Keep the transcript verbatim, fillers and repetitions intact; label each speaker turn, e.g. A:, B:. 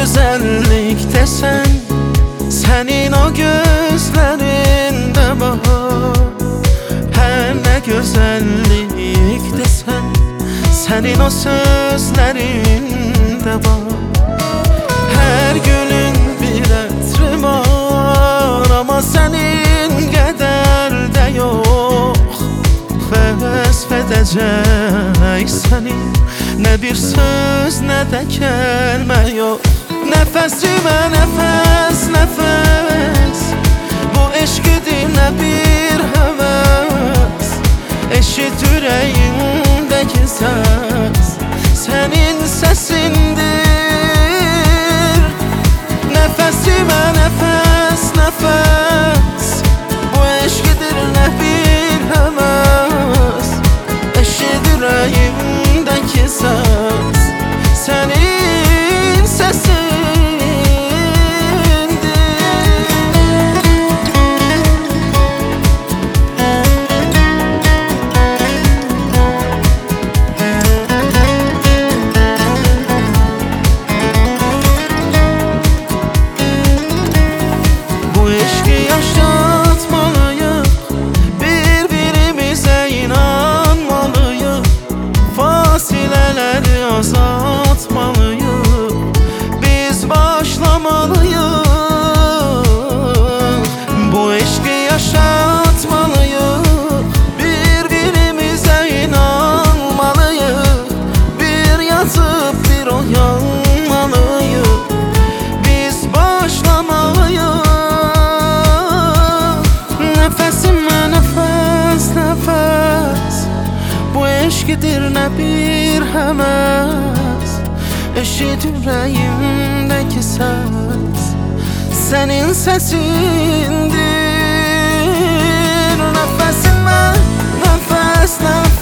A: güzellik desen, senin o gözlerinde var. Her ne güzellik desen, senin o sözlerinde var. Her günün bir ətri var, ama senin kadar da yok. Vəsf edəcək səni, ne bir söz ne de kelime yok. Nefesime nefes nefes, bu eşkidir ne bir heves. Eşit yüreğimdeki ses, senin sesindir. Nefesime nefes nefes, bu eşkidir ne bir heves. Eşit yüreğimdeki ses, senin sesindir. Bu eşki yaşatmalıyız, birbirimize inanmalıyız. Fasileleri azaltmalıyız, biz başlamalıyız. Bu eşki yaşatmalıyız, birbirimize inanmalıyız. Bir yatıp bir uyanmalıyız, biz başlamalıyız. Nefesime nefes nefes, bu eşkidir ne bir heves. Eşit yüreğimdeki ses, senin sesindir. Nefesime nefes nefes,